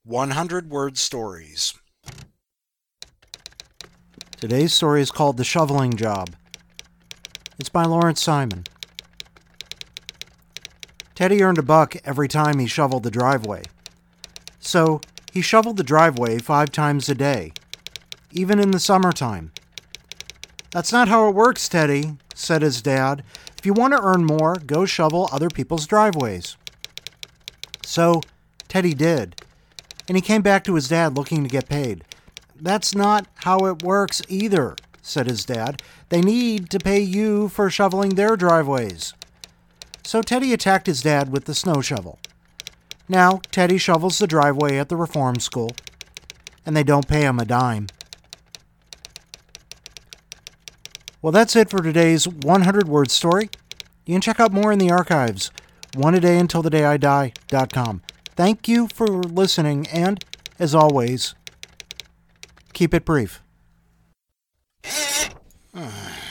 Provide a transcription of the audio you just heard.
100-word stories. Today's story is called The Shoveling Job. It's by Lawrence Simon. Teddy earned $1 every time he shoveled the driveway. So he shoveled the driveway 5 times a day, even in the summertime. "That's not how it works, Teddy," said his dad. "If you want to earn more, go shovel other people's driveways." So Teddy did, and he came back to his dad looking to get paid. "That's not how it works either," said his dad. "They need to pay you for shoveling their driveways." So Teddy attacked his dad with the snow shovel. Now Teddy shovels the driveway at the reform school, and they don't pay him a dime. Well, that's it for today's 100-word story. You can check out more in the archives, oneadayuntilthedayidie.com. Thank you for listening, and, as always, keep it brief.